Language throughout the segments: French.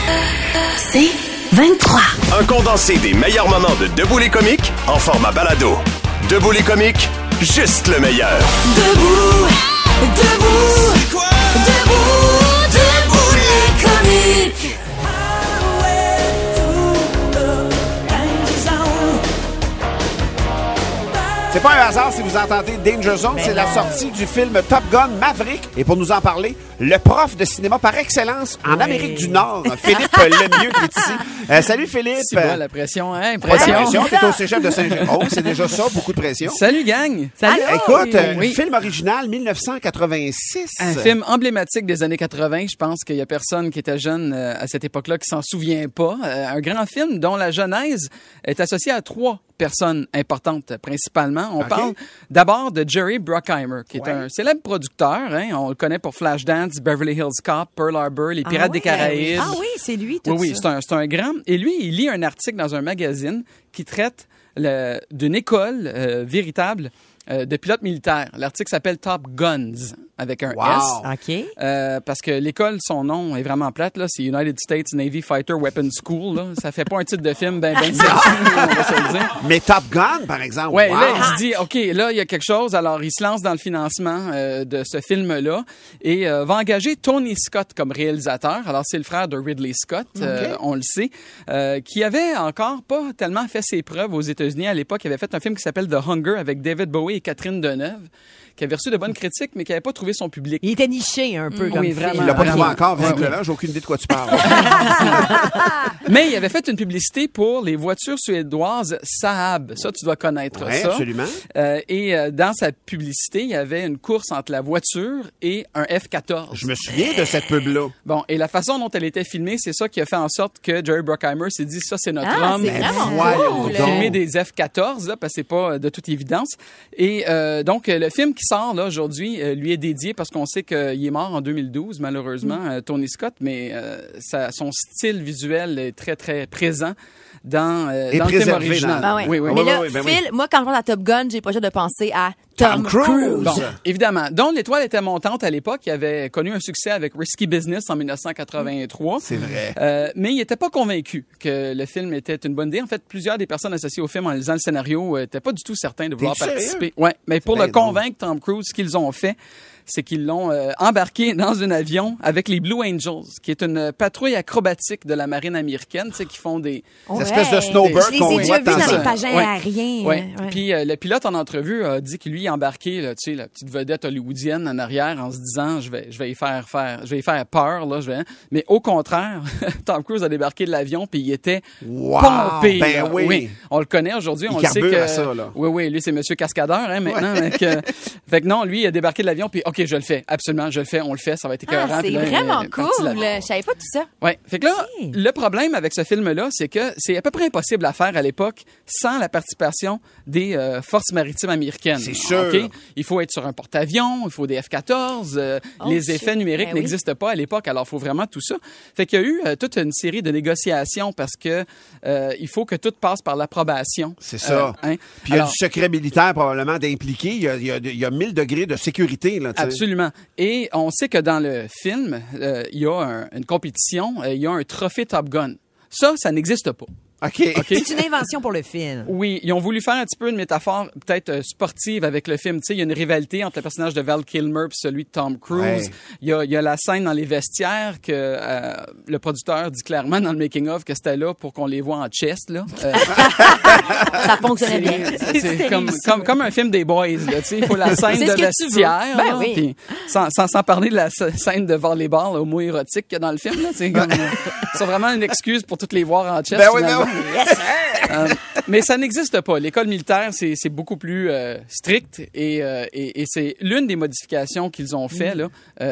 C'est 23. Un condensé des meilleurs moments de Debout les comiques en format balado. Debout les comiques, juste le meilleur. Debout, debout, c'est quoi? Debout, debout les comiques. C'est pas un hasard si vous entendez Danger Zone, c'est la sortie du film Top Gun Maverick. Et pour nous en parler, le prof de cinéma par excellence en Amérique du Nord, Philippe Lemieux, qui est ici. Salut Philippe. C'est quoi la pression, hein? Pression. T'es au cégep de Saint-Jérôme, c'est déjà ça, beaucoup de pression. Salut gang! Salut! Écoute, Oui. film original 1986. Un film emblématique des années 80. Je pense qu'il y a personne qui était jeune à cette époque-là qui s'en souvient pas. Un grand film dont la genèse est associée à 3 personnes importantes principalement. On parle d'abord de Jerry Bruckheimer, qui est un célèbre producteur. Hein? On le connaît pour Flashdance, Beverly Hills Cop, Pearl Harbor, Les Pirates des Caraïbes. Ah oui, c'est lui, tout Oui, ça. c'est un grand. Et lui, il lit un article dans un magazine qui traite d'une école véritable de pilotes militaires. L'article s'appelle Top Guns, avec un S. OK. Parce que l'école, son nom est vraiment plate, là. C'est United States Navy Fighter Weapons School, là. Ça fait pas un titre de film ben sexy, on va se le dire. Mais Top Gun, par exemple. Ouais, wow. là, il se dit, OK, là, il y a quelque chose. Alors, il se lance dans le financement de ce film-là et va engager Tony Scott comme réalisateur. Alors, c'est le frère de Ridley Scott, on le sait, qui avait encore pas tellement fait ses preuves aux États-Unis à l'époque. Il avait fait un film qui s'appelle The Hunger avec David Bowie et Catherine Deneuve, qui avait reçu de bonnes critiques, mais qui n'avait pas trouvé son public. Il était niché un peu comme Oui, film. vraiment. Il l'a pas trouvé Vraiment. encore, visiblement. J'ai aucune idée de quoi tu parles. Mais il avait fait une publicité pour les voitures suédoises Saab. Ça, tu dois connaître Oui, ça. absolument. Et dans sa publicité, il y avait une course entre la voiture et un F-14. Je me souviens de cette pub-là. Bon, et la façon dont elle était filmée, c'est ça qui a fait en sorte que Jerry Bruckheimer s'est dit, ça, c'est notre homme. C'est vraiment voyons cool. donc. Filmer des F-14, là, parce que c'est pas de toute évidence. Et donc, le film qui sort là aujourd'hui lui est dédié parce qu'on sait qu'il est mort en 2012, malheureusement, Tony Scott, mais son style visuel est très, très présent dans le film préservé original. Ben ouais. Oui, oui. Mais là, oui, ben Phil, oui. moi, quand je pense à Top Gun, j'ai pas juste de penser à Tom Cruise. Bon, évidemment. Donc, l'étoile était montante à l'époque. Il avait connu un succès avec Risky Business en 1983. C'est vrai. Mais il n'était pas convaincu que le film était une bonne idée. En fait, plusieurs des personnes associées au film en lisant le scénario n'étaient pas du tout certains de vouloir T'es participer. Ouais, mais pour bien le convaincre, Tom Cruise, ce qu'ils ont fait, c'est qu'ils l'ont embarqué dans un avion avec les Blue Angels, qui est une patrouille acrobatique de la marine américaine, tu sais, qui font des espèces de snowbirds Je les qu'on ai voit déjà vus dans dans ça. les pagins Ouais. aériens. Ouais. Puis le pilote en entrevue a dit qu'il lui est embarqué, là, tu sais, la petite vedette hollywoodienne en arrière, en se disant je vais y faire peur là, mais au contraire, Tom Cruise a débarqué de l'avion puis il était Wow! pompé. Ben là. oui. On le connaît aujourd'hui, Il on le sait carbure que à ça, là. Oui, lui c'est monsieur cascadeur maintenant. Fait que non, lui il a débarqué de l'avion puis OK, je le fais, absolument, je le fais, on le fait, ça va être écœurant. Ah, c'est Puis là, vraiment il est parti de cool. l'avion. Je savais pas tout ça. Ouais. Fait que là, Ok. le problème avec ce film-là, c'est que c'est à peu près impossible à faire à l'époque sans la participation des forces maritimes américaines. C'est sûr. OK? Il faut être sur un porte-avions, il faut des F-14, les shit. effets numériques Ben oui. n'existent pas à l'époque, alors il faut vraiment tout ça. Fait qu'il y a eu toute une série de négociations parce que il faut que tout passe par l'approbation. C'est ça. Hein? Puis il y a Alors, du secret militaire probablement d'impliqué. Il y a 1000 degrés de sécurité. Là, tu sais. absolument. Et on sait que dans le film, il y a une compétition, il y a un trophée Top Gun. Ça n'existe pas. OK. OK? C'est une invention pour le film. Oui, ils ont voulu faire un petit peu une métaphore peut-être sportive avec le film. Tu sais, il y a une rivalité entre le personnage de Val Kilmer et celui de Tom Cruise. Ouais. Il y a la scène dans les vestiaires que le producteur dit clairement dans le making-of que c'était là pour qu'on les voit en chest. Là. Ça fonctionnait bien. C'est comme un film des boys. Là, tu sais, il faut la scène C'est de ce que tu vestiaire. veux. Ben là, oui. puis sans parler de la scène de volleyball homo-érotique qu'il y a dans le film. Là, c'est comme, c'est vraiment une excuse pour toutes les voir en chest. Ben oui, finalement. ben oui. Yes, sir! Mais ça n'existe pas. L'école militaire, c'est beaucoup plus strict et c'est l'une des modifications qu'ils ont fait là.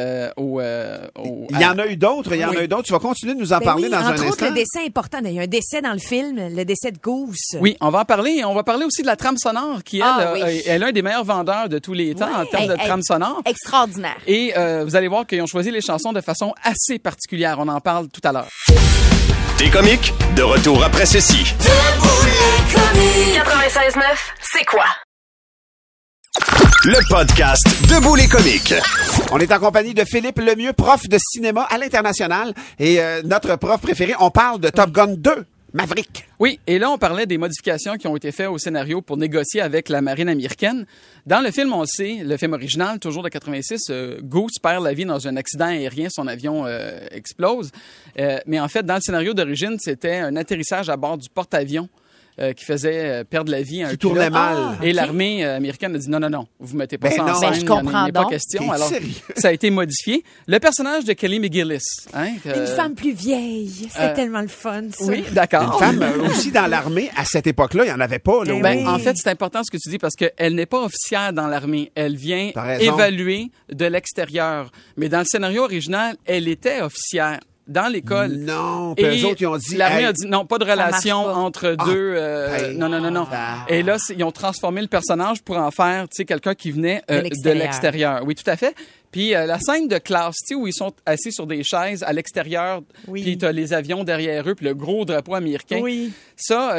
Il y en a eu d'autres. Il y en a eu d'autres. Tu vas continuer de nous en Ben parler oui, dans un entre autres, instant. le décès important. Il y a un décès dans le film, le décès de Goose. Oui, on va en parler. Et on va parler aussi de la trame sonore qui, elle, est l'un des meilleurs vendeurs de tous les temps en termes de trame sonore. Extraordinaire. Et vous allez voir qu'ils ont choisi les chansons de façon assez particulière. On en parle tout à l'heure. T'es comique? De retour après ceci. 96.9, c'est quoi? Le podcast Debout les comiques. On est en compagnie de Philippe Lemieux, prof de cinéma à l'international. Et notre prof préféré, on parle de Top Gun 2, Maverick. Oui, et là, on parlait des modifications qui ont été faites au scénario pour négocier avec la marine américaine. Dans le film, on le sait, le film original, toujours de 86, Goose perd la vie dans un accident aérien, son avion explose. Mais en fait, dans le scénario d'origine, c'était un atterrissage à bord du porte-avions qui faisait perdre la vie à un Qui tournait pilote. mal. Et l'armée américaine a dit non, vous mettez pas Ben ça en non. scène, Ben, je il n'y en comprends a pas donc. question. T'es Alors, sérieux? ça a été modifié. Le personnage de Kelly McGillis. Une femme plus vieille. C'est tellement le fun, ça. Oui, d'accord. Une femme aussi dans l'armée, à cette époque-là, il n'y en avait pas. Là, Ben oui. En fait, c'est important ce que tu dis parce qu'elle n'est pas officière dans l'armée. Elle vient T'as raison. évaluer de l'extérieur. Mais dans le scénario original, elle était officière dans l'école. Non, puis eux autres, ils ont dit... L'armée hey, a dit non, pas de relation marche pas. entre deux. Hey. Non. Ah. Et là, ils ont transformé le personnage pour en faire, tu sais, quelqu'un qui venait de l'extérieur. l'extérieur. Oui, tout à fait. Puis la scène de classe, tu sais, où ils sont assis sur des chaises à l'extérieur, Oui. puis t'as les avions derrière eux, puis le gros drapeau américain. Oui. Ça,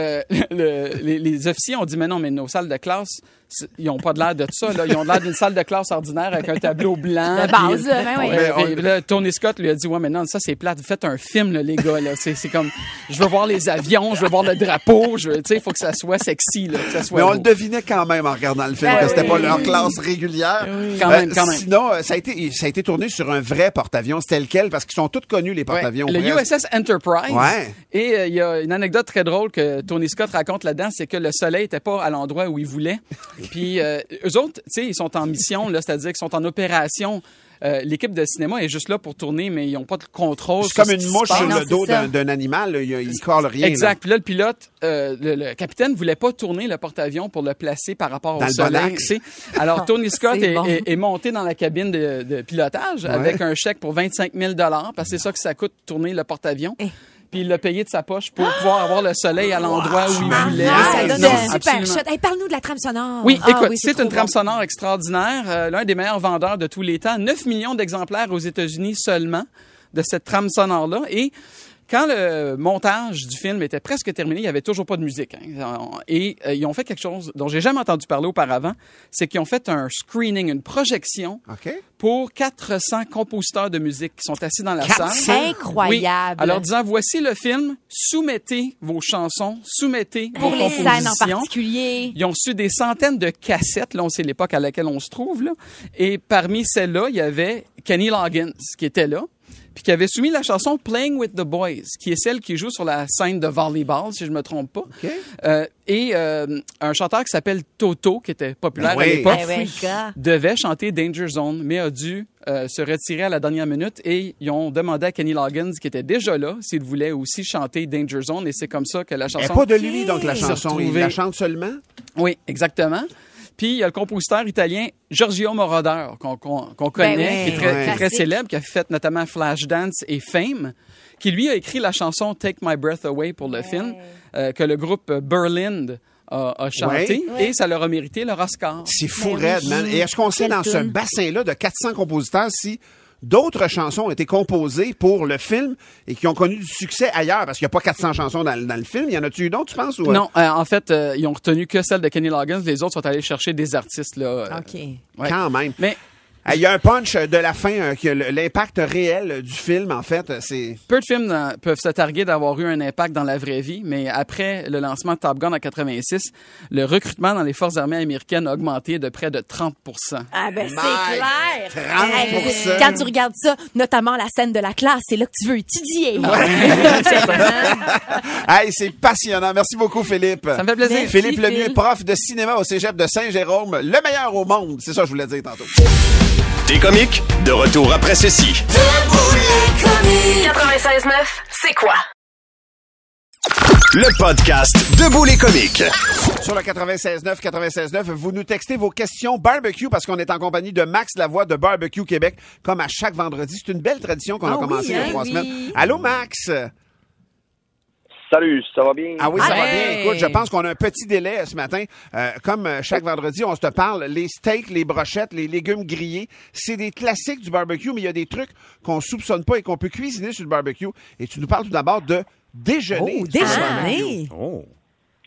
les officiers ont dit, mais non, mais nos salles de classe, ils n'ont pas de l'air de ça. Là. Ils ont l'air d'une salle de classe ordinaire avec un tableau blanc. De base, ben oui. Puis là, Tony Scott lui a dit, ouais, mais non, ça, c'est plate. Faites un film, là, les gars. Là. C'est comme, je veux voir les avions, je veux voir le drapeau. Tu sais, il faut que ça soit sexy, là, que ça soit Mais on beau. le devinait quand même en regardant le film, Ben que c'était oui. pas leur classe régulière. Quand même. Sinon, ça a été tourné sur un vrai porte-avions. C'était lequel? Parce qu'ils sont tous connus, les porte-avions. Le presque. USS Enterprise. Ouais. Et il y a une anecdote très drôle que Tony Scott raconte là-dedans, c'est que le soleil était pas à l'endroit où il voulait. Puis eux autres, tu sais, ils sont en mission, là, c'est-à-dire qu'ils sont en opération. L'équipe de cinéma est juste là pour tourner, mais ils n'ont pas de contrôle. C'est comme sur ce une qui se mouche passe. sur Non, le dos c'est ça. d'un animal. Là. Il colle rien. Exact. Puis là, le pilote, le capitaine voulait pas tourner le porte-avions pour le placer par rapport Dans au le bon soleil. axe. Tu sais. Alors, Tony Scott C'est est, bon. est monté dans la cabine de pilotage avec un chèque pour 25 000 $, parce que c'est ça que ça coûte tourner le porte-avions. Puis il l'a payé de sa poche pour pouvoir avoir le soleil à l'endroit où il voulait. Ah, ça donne Non, un super absolument. shot. Hey, parle-nous de la trame sonore. Oui, Ah écoute, c'est trop une trame bon. sonore extraordinaire. L'un des meilleurs vendeurs de tous les temps. 9 millions d'exemplaires aux États-Unis seulement de cette trame sonore-là. Et quand le montage du film était presque terminé, il n'y avait toujours pas de musique. Hein. Et ils ont fait quelque chose dont j'ai jamais entendu parler auparavant. C'est qu'ils ont fait un screening, une projection OK. pour 400 compositeurs de musique qui sont assis dans la 400? salle. Incroyable. Oui. Alors, disant, voici le film, soumettez vos chansons, soumettez vos Les scènes en compositions. particulier. Ils ont reçu des centaines de cassettes. Là, on sait l'époque à laquelle on se trouve. Là. Et parmi celles-là, il y avait Kenny Loggins qui était là, puis qui avait soumis la chanson Playing with the Boys, qui est celle qui joue sur la scène de volleyball, si je me trompe pas. OK. Et un chanteur qui s'appelle Toto, qui était populaire Ben oui. à l'époque, Eh oui, gars. devait chanter Danger Zone, mais a dû se retirer à la dernière minute. Et ils ont demandé à Kenny Loggins, qui était déjà là, s'il voulait aussi chanter Danger Zone. Et c'est comme ça que la Elle chanson... n'est pas de lui, donc, la s'est chanson. Il retrouvée. la chante seulement? Oui, exactement. Puis il y a le compositeur italien Giorgio Moroder qu'on connaît, oui. qui est très Classique. célèbre, qui a fait notamment Flashdance et Fame, qui lui a écrit la chanson Take My Breath Away pour le film, que le groupe Berlin a chanté, et ça leur a mérité leur Oscar. C'est fou, Ben raide, oui. man. Et est-ce qu'on sait Quelle dans ce toune. bassin-là de 400 compositeurs si d'autres chansons ont été composées pour le film et qui ont connu du succès ailleurs? Parce qu'il n'y a pas 400 chansons dans le film. Y en a-tu eu d'autres, tu penses? Ou... Non, en fait, ils ont retenu que celle de Kenny Loggins. Les autres sont allés chercher des artistes. Là, OK. ouais. Quand même. Mais Il y a un punch de la fin, que l'impact réel du film, en fait, c'est... peu de films peuvent se targuer d'avoir eu un impact dans la vraie vie, mais après le lancement de Top Gun en 86, le recrutement dans les forces armées américaines a augmenté de près de 30 Ah ben c'est My, clair. 30%. Quand tu regardes ça, notamment la scène de la classe, c'est là que tu veux étudier. Hey, c'est passionnant. Merci beaucoup, Philippe. Ça me fait plaisir. Merci, Philippe Phil. Lemieux, prof de cinéma au cégep de Saint-Jérôme, le meilleur au monde. C'est ça que je voulais dire tantôt. T'es comique? De retour après ceci. 96.9, c'est quoi? Le podcast Debout les comiques. Sur le 96.9, vous nous textez vos questions barbecue parce qu'on est en compagnie de Max Lavoie de Barbecue Québec, comme à chaque vendredi. C'est une belle tradition qu'on a Ah oui, commencé il y a hein, 3 oui. semaines. Allô, Max? Salut, ça va bien? Ah oui, ça va Hey! bien. Écoute, je pense qu'on a un petit délai ce matin. Comme chaque vendredi, on se parle les steaks, les brochettes, les légumes grillés. C'est des classiques du barbecue, mais il y a des trucs qu'on soupçonne pas et qu'on peut cuisiner sur le barbecue. Et tu nous parles tout d'abord de déjeuner. Oh, sur le déjeuner. barbecue. Je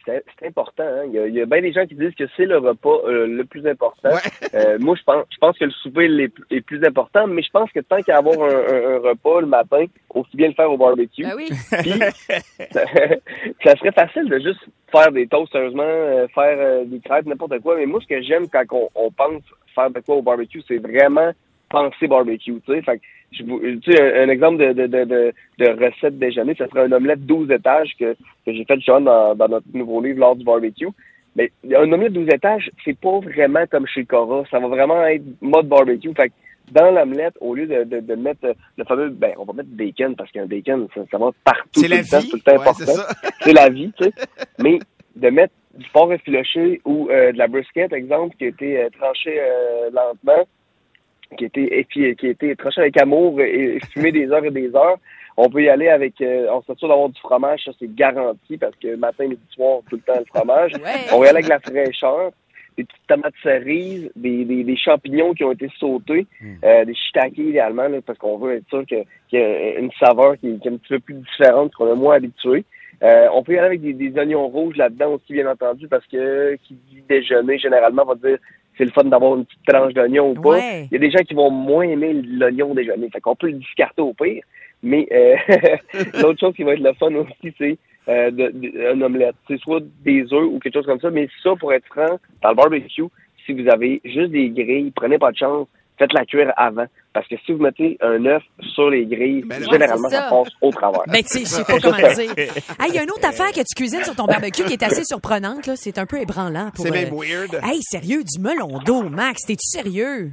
c'est important. Hein. Il y a bien des gens qui disent que c'est le repas le plus important. Moi, je pense que le souper est plus important, mais je pense que tant qu'à avoir un repas le matin, aussi bien le faire au barbecue. Ben oui. Puis, ça serait facile de juste faire des toasts, sérieusement, faire des crêpes, n'importe quoi. Mais moi, ce que j'aime quand on pense faire de quoi au barbecue, c'est vraiment penser barbecue, tu sais. Fait que, tu sais, un exemple de recette déjeuner, ça serait un omelette 12 étages que j'ai fait justement dans notre nouveau livre lors du barbecue. Mais un omelette 12 étages, c'est pas vraiment comme chez Cora. Ça va vraiment être mode barbecue. Fait que dans l'omelette, au lieu de mettre le fameux, on va mettre bacon parce qu'un bacon, ça va partout. C'est la vie. Tout le temps important. C'est la vie, tu sais. Mais de mettre du porc effiloché ou de la brisket, exemple, qui a été tranché lentement, qui a été tranché avec amour et fumé des heures et des heures. On peut y aller avec, on s'assure d'avoir du fromage, ça c'est garanti parce que matin, midi, soir, tout le temps le fromage. Ouais. On va y aller avec la fraîcheur, des petites tomates cerises, des champignons qui ont été sautés, des shiitake idéalement, là, parce qu'on veut être sûr qu'il y a une saveur qui est un petit peu plus différente qu'on est moins habitué. On peut y aller avec des oignons rouges là-dedans aussi, bien entendu, parce que qui dit déjeuner, généralement, va dire c'est le fun d'avoir une petite tranche d'oignon ou pas. Ouais. Il y a des gens qui vont moins aimer l'oignon au déjeuner. Fait qu'on peut le discarter au pire. Mais l'autre chose qui va être le fun aussi, c'est un omelette. C'est soit des œufs ou quelque chose comme ça. Mais ça, pour être franc, dans le barbecue, si vous avez juste des grilles, prenez pas de chance, faites-la cuire avant. Parce que si vous mettez un œuf sur les grilles, généralement, c'est ça passe au travers. Ben, tu sais, je sais pas comment le dire. Il y a une autre affaire que tu cuisines sur ton barbecue qui est assez surprenante, là. C'est un peu ébranlant. C'est même weird. Hey, sérieux, du melon d'eau, Max. T'es-tu sérieux?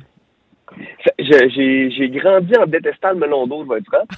J'ai grandi en détestant le melon d'eau, je vais être franc.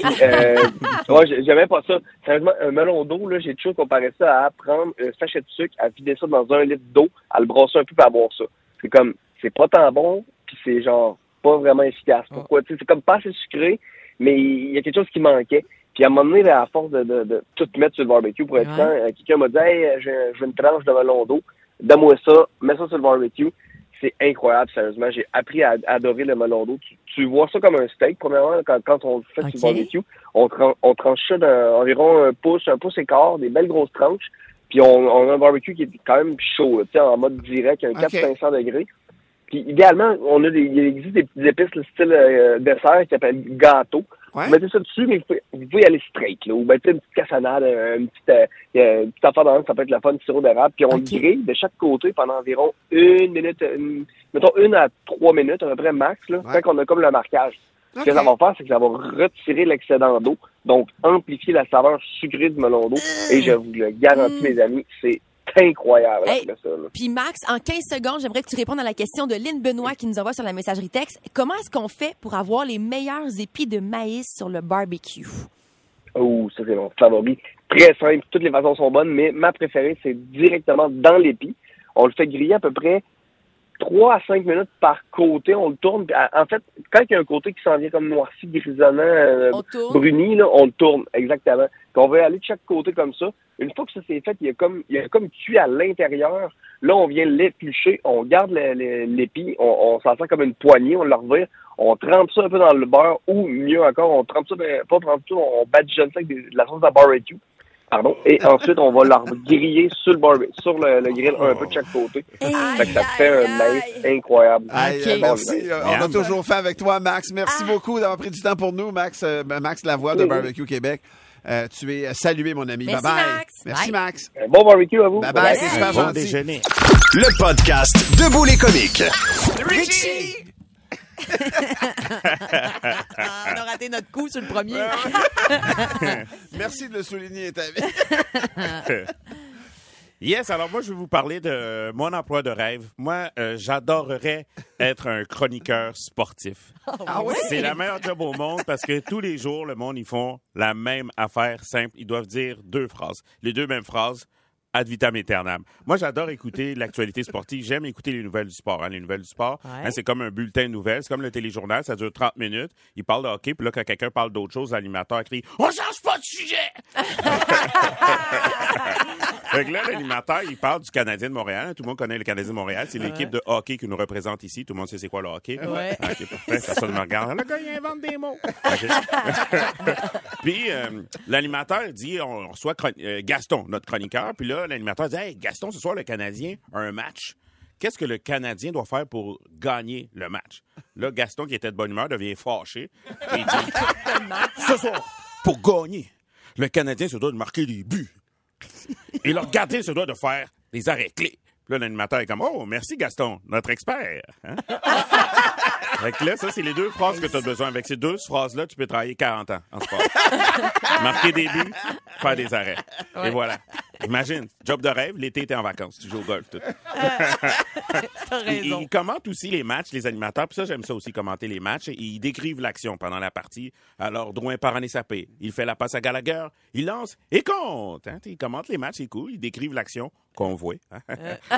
OK. Ouais, j'aimais pas ça. Sérieusement, un melon d'eau, là, j'ai toujours comparé ça à prendre un sachet de sucre, à vider ça dans 1 litre d'eau, à le brasser un peu pour boire ça. C'est comme, c'est pas tant bon, puis c'est genre pas vraiment efficace. Pourquoi? Tu sais, c'est comme pas assez sucré, mais il y a quelque chose qui manquait. Puis à un moment donné, à force de tout mettre sur le barbecue, pour être franc, quelqu'un m'a dit « Hey, j'ai une tranche de melon d'eau, donne-moi ça, mets ça sur le barbecue. » C'est incroyable, sérieusement. J'ai appris à adorer le melon d'eau. Tu vois ça comme un steak, premièrement, quand on le fait sur le barbecue. On tranche ça d'environ un pouce et quart, des belles grosses tranches. Puis on a un barbecue qui est quand même chaud, là, tu sais, en mode direct, un 400-500 degrés. Puis idéalement, il existe des petites épices, le style dessert qui s'appelle gâteau. Ouais. Vous mettez ça dessus, mais vous pouvez y aller straight, là. Ou ben, une petite cassonade, une petite affaire dans ça peut être la fun, sirop d'érable. Puis on le grille de chaque côté pendant environ 1 minute, mettons 1 à 3 minutes, à peu près max, là, quand on a comme le marquage. Ce que ça va faire, c'est que ça va retirer l'excédent d'eau, donc amplifier la saveur sucrée du melon d'eau. Et je vous le garantis, mes amis, c'est incroyable. Hey, ça, là. Puis Max, en 15 secondes, j'aimerais que tu répondes à la question de Lynn Benoît qui nous envoie sur la messagerie texte. Comment est-ce qu'on fait pour avoir les meilleurs épis de maïs sur le barbecue? Oh, ça c'est mon favori. Très simple, toutes les façons sont bonnes, mais ma préférée, c'est directement dans l'épi. On le fait griller à peu près 3 à 5 minutes par côté. On le tourne. En fait, quand il y a un côté qui s'en vient comme noirci, grisonnant, bruni, là, on le tourne, exactement. Puis on va aller de chaque côté comme ça. Une fois que ça s'est fait, il y a comme cuit à l'intérieur. Là, on vient l'éplucher, on garde l'épi, on s'en sert comme une poignée, on le revire, on trempe ça un peu dans le beurre, ou mieux encore, on trempe ça, on badigeonne ça avec de la sauce à barbecue. Pardon. Et ensuite, on va leur griller sur le grill un peu de chaque côté. Fait que ça fait un maïs incroyable. Merci. On a toujours fait avec toi, Max. Merci beaucoup d'avoir pris du temps pour nous, Max. Max Lavoie de Barbecue Québec. Tu es salué, mon ami. Merci, bye-bye. Max. Merci, Max. Bon barbecue à vous. Bye-bye. C'est super Bon gentil. déjeuner. Le podcast Debout les comiques. Richie! On a raté notre coup sur le premier. Merci de le souligner, ta vie. Yes, alors moi, je vais vous parler de mon emploi de rêve. Moi, j'adorerais être un chroniqueur sportif. Ah oui? C'est la meilleure job au monde parce que tous les jours, le monde, ils font la même affaire simple. Ils doivent dire 2 phrases. Les 2 mêmes phrases. Ad vitam aeternam. Moi, j'adore écouter l'actualité sportive. J'aime écouter les nouvelles du sport. Les nouvelles du sport, c'est comme un bulletin de nouvelles. C'est comme le téléjournal. Ça dure 30 minutes. Il parle de hockey. Puis là, quand quelqu'un parle d'autre chose, l'animateur crie « On change pas de sujet! » Fait que là, l'animateur, il parle du Canadien de Montréal. Tout le monde connaît le Canadien de Montréal. C'est l'équipe de hockey qui nous représente ici. Tout le monde sait c'est quoi le hockey. Ouais. OK, parfait. Personne ne me regarde. Le gars, il invente des mots. Okay. Puis l'animateur dit, on reçoit Gaston, notre chroniqueur. Puis là, l'animateur dit, hey, Gaston, ce soir, le Canadien a un match. Qu'est-ce que le Canadien doit faire pour gagner le match? Là, Gaston, qui était de bonne humeur, devient fâché. Et il dit, ce soir, pour gagner, le Canadien se doit de marquer des buts. Et le gardien se doit de faire des arrêts clés. Puis là, l'animateur est comme, oh, merci Gaston, notre expert. Hein? Fait que là, ça, c'est les deux phrases que tu as besoin. Avec ces deux phrases-là, tu peux travailler 40 ans en sport. Marquer des buts, faire des arrêts. Ouais. Et voilà. Imagine, job de rêve, l'été, t'es en vacances, tu joues au golf, tout. T'as raison. Ils commentent aussi les matchs, les animateurs, puis ça, j'aime ça aussi, commenter les matchs. Et ils décrivent l'action pendant la partie. Alors, Drouin part en échappé. Il fait la passe à Gallagher, il lance et compte. Hein? Ils commentent les matchs, c'est cool. Ils décrivent l'action qu'on voit. Hein?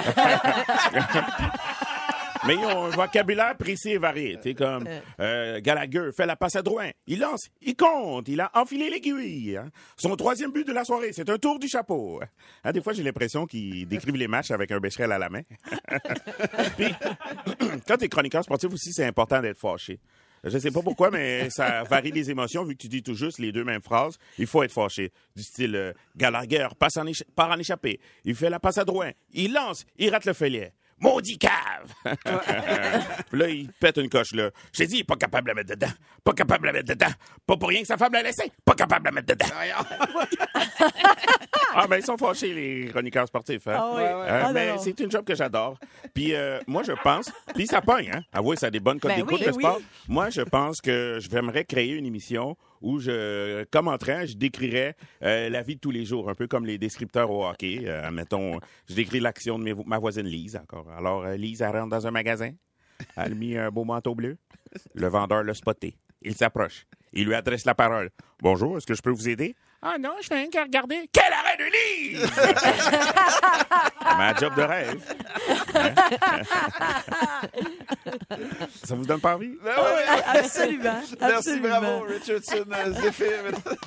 Mais ils ont un vocabulaire précis et varié. Tu sais, comme Gallagher fait la passe à Drouin. Il lance, il compte, il a enfilé l'aiguille. Hein. Son troisième but de la soirée, c'est un tour du chapeau. Hein, des fois, j'ai l'impression qu'ils décrivent les matchs avec un bécherel à la main. Puis, quand t'es chroniqueur sportif aussi, c'est important d'être fâché. Je sais pas pourquoi, mais ça varie les émotions. Vu que tu dis tout juste les deux mêmes phrases, il faut être fâché. Du style, Gallagher part en échappé. Il fait la passe à Drouin. Il lance, il rate le filet. Maudit cave! Là, il pète une coche, là. J'ai dit, il est pas capable de la mettre dedans. Pas capable de la mettre dedans. Pas pour rien que sa femme l'a laissé. Pas capable de la mettre dedans. Ah, ben, ils sont fâchés, les chroniqueurs sportifs. Hein? Ah oui. Mais c'est une job que j'adore. Puis, moi, je pense... Puis, ça pogne, hein? Avouez, ça a des bonnes codes d'écoute, le sport. Moi, je pense que j'aimerais créer une émission où je commenterais, je décrirais la vie de tous les jours, un peu comme les descripteurs au hockey. Mettons, je décris l'action de ma voisine Lise encore. Alors, Lise, elle rentre dans un magasin, elle a mis un beau manteau bleu. Le vendeur l'a spoté. Il s'approche. Il lui adresse la parole. « Bonjour, est-ce que je peux vous aider? »« Ah non, je fais rien qu'à regarder. »« Quel arrêt de Lise! » Ma job de rêve. Ça vous donne pas envie? Ben oui, Absolument. Merci, bravo, Richardson Zephyr.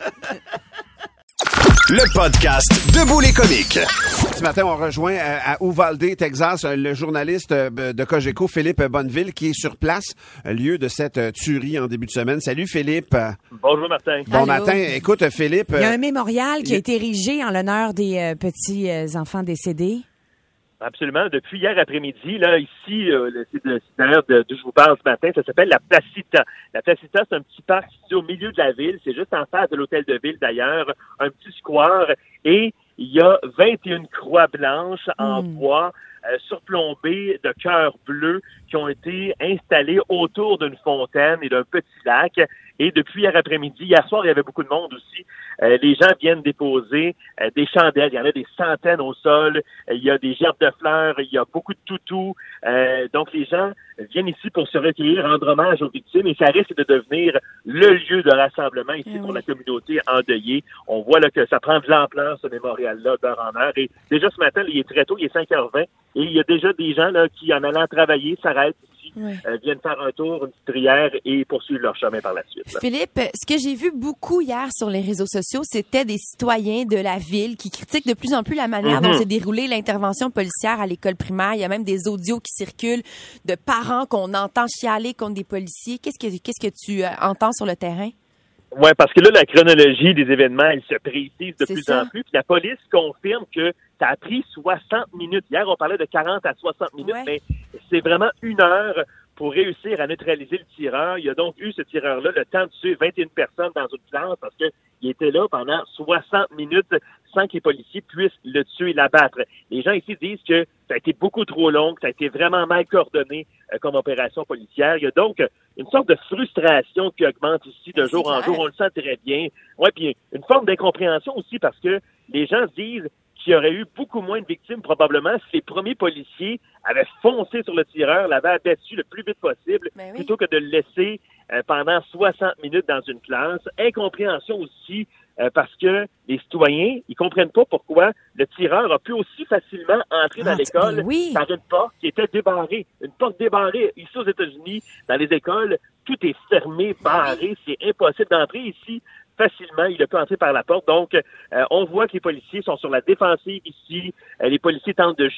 Le podcast Debout les comiques. Ce matin, on rejoint à Uvalde, Texas, le journaliste de Cogeco, Philippe Bonneville, qui est sur place, lieu de cette tuerie en début de semaine. Salut, Philippe. Bonjour, Martin. Bon Allô. matin. Écoute, Philippe... Il y a un mémorial qui a été érigé en l'honneur des petits enfants décédés. Absolument. Depuis hier après-midi, là, ici, c'est d'ailleurs d'où je vous parle ce matin, ça s'appelle la Placita. La Placita, c'est un petit parc situé au milieu de la ville. C'est juste en face de l'hôtel de ville, d'ailleurs. Un petit square. Et il y a 21 croix blanches en bois surplombées de cœurs bleus qui ont été installées autour d'une fontaine et d'un petit lac. Et depuis hier après-midi, hier soir, il y avait beaucoup de monde aussi. Les gens viennent déposer des chandelles. Il y en a des centaines au sol. Il y a des gerbes de fleurs. Il y a beaucoup de toutous. Donc, les gens viennent ici pour se recueillir, rendre hommage aux victimes. Et ça risque de devenir le lieu de rassemblement ici pour la communauté endeuillée. On voit là que ça prend de l'ampleur, ce mémorial-là, d'heure en heure. Et déjà ce matin, il est très tôt, il est 5h20. Et il y a déjà des gens là qui, en allant travailler, s'arrêtent ici, viennent faire un tour, une petite prière et poursuivent leur chemin par la suite. Là. Philippe, ce que j'ai vu beaucoup hier sur les réseaux sociaux, c'était des citoyens de la ville qui critiquent de plus en plus la manière dont s'est déroulée l'intervention policière à l'école primaire. Il y a même des audios qui circulent de parents qu'on entend chialer contre des policiers. Qu'est-ce que tu entends sur le terrain? Oui, parce que là, la chronologie des événements, elle se précise de plus en plus. Puis la police confirme que ça a pris 60 minutes. Hier, on parlait de 40 à 60 minutes, mais c'est vraiment 1 heure pour réussir à neutraliser le tireur. Il y a donc eu, ce tireur-là, le temps de tuer 21 personnes dans une classe parce qu'il était là pendant 60 minutes sans que les policiers puissent le tuer et l'abattre. Les gens ici disent que ça a été beaucoup trop long, que ça a été vraiment mal coordonné comme opération policière. Il y a donc une sorte de frustration qui augmente ici de jour en jour. On le sent très bien. Ouais, puis une forme d'incompréhension aussi parce que les gens disent qu'il y aurait eu beaucoup moins de victimes probablement si les premiers policiers avaient foncé sur le tireur, l'avaient abattu le plus vite possible, plutôt que de le laisser pendant 60 minutes dans une classe. Incompréhension aussi parce que les citoyens, ils comprennent pas pourquoi le tireur a pu aussi facilement entrer dans l'école par une porte qui était débarrée. Une porte débarrée. Ici aux États-Unis, dans les écoles, tout est fermé, barré. C'est impossible d'entrer ici. Facilement, il a pu entrer par la porte. Donc, on voit que les policiers sont sur la défensive ici. Les policiers tentent de justifier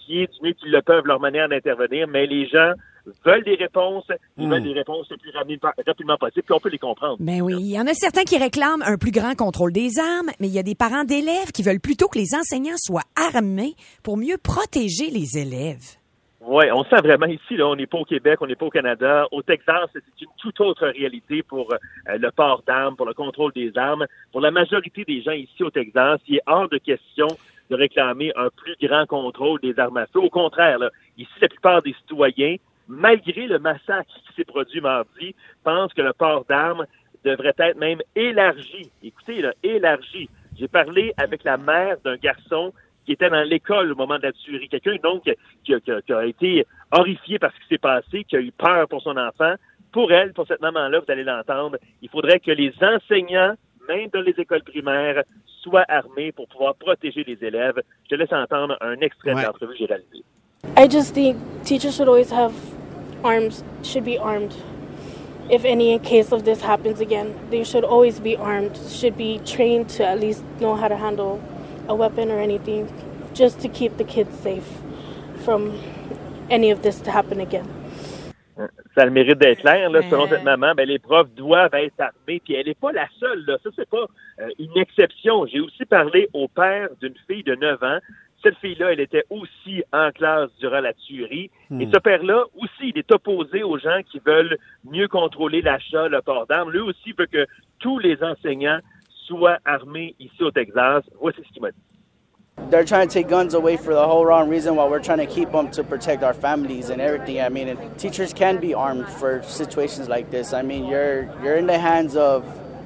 clarifier du mieux qu'ils le peuvent leur manière d'intervenir, mais les gens veulent des réponses, ils veulent des réponses le plus rapidement possible, puis on peut les comprendre. Ben oui, il y en a certains qui réclament un plus grand contrôle des armes, mais il y a des parents d'élèves qui veulent plutôt que les enseignants soient armés pour mieux protéger les élèves. Oui, on sent vraiment ici, là, on n'est pas au Québec, on n'est pas au Canada. Au Texas, c'est une toute autre réalité pour le port d'armes, pour le contrôle des armes. Pour la majorité des gens ici au Texas, il est hors de question de réclamer un plus grand contrôle des armes à feu. Au contraire, là, ici, la plupart des citoyens, malgré le massacre qui s'est produit mardi, pensent que le port d'armes devrait être même élargi. Écoutez, là, élargi. J'ai parlé avec la mère d'un garçon qui était dans l'école au moment de la tuerie. Quelqu'un, donc, qui a été horrifié par ce qui s'est passé, qui a eu peur pour son enfant. Pour elle, pour cette maman-là, vous allez l'entendre, il faudrait que les enseignants, même dans les écoles primaires, soient armés pour pouvoir protéger les élèves. Je te laisse entendre un extrait de l'entrevue que j'ai réalisée. I just think teachers should always have arms, should be armed. If any case of this happens again, they should always be armed, should be trained to at least know how to handle a weapon or anything, just to keep the kids safe from any of this to happen again. Ça a le mérite d'être clair, là, selon cette maman, ben, les profs doivent être armés, puis elle n'est pas la seule, là. Ça, c'est pas une exception. J'ai aussi parlé au père d'une fille de 9 ans. Cette fille-là, elle était aussi en classe durant la tuerie. Et ce père-là, aussi, il est opposé aux gens qui veulent mieux contrôler l'achat, le port d'armes. Lui aussi veut que tous les enseignants soient armés ici au Texas. Voici ce qu'il m'a dit. They're trying to take guns away for the whole wrong reason while we're trying to keep them to protect our families and everything. I mean, teachers can be armed for situations like this. I mean, you're in the hands of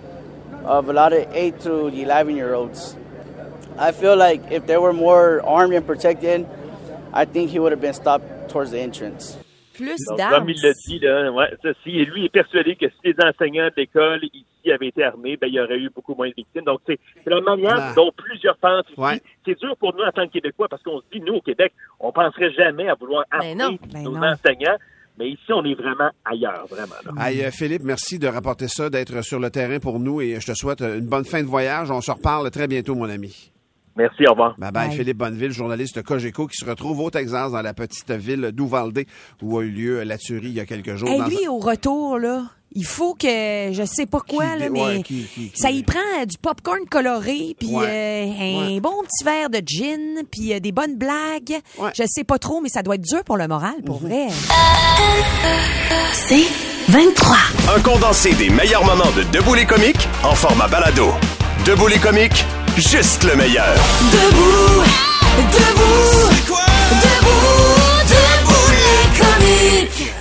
a lot of 8 through 11-year-olds. I feel like if they were more armed and protected, I think he would have been stopped towards the entrance. Plus Donc, d'armes. comme il l'a dit, là, ouais, ça, lui est persuadé que si les enseignants de l'école ici avaient été armés, ben, il y aurait eu beaucoup moins de victimes. Donc, c'est la manière dont plusieurs pensent ici. Ouais. C'est dur pour nous en tant que Québécois parce qu'on se dit, nous, au Québec, on penserait jamais à vouloir armer nos enseignants. Mais ici, on est vraiment ailleurs, vraiment. Hey, Philippe, merci de rapporter ça, d'être sur le terrain pour nous et je te souhaite une bonne fin de voyage. On se reparle très bientôt, mon ami. Merci, au revoir. Bye. Philippe Bonneville, journaliste Cogeco, qui se retrouve au Texas, dans la petite ville d'Uvalde, où a eu lieu la tuerie il y a quelques jours. Et lui, au retour, là, il faut que, je sais pas quoi, là, mais ça y prend du popcorn coloré, puis un bon petit verre de gin, puis des bonnes blagues. Je sais pas trop, mais ça doit être dur pour le moral, pour vrai. C'est 23. Un condensé des meilleurs moments de Debout les comiques en format balado. Debout les comiques, juste le meilleur. Debout, debout, debout, debout les comiques.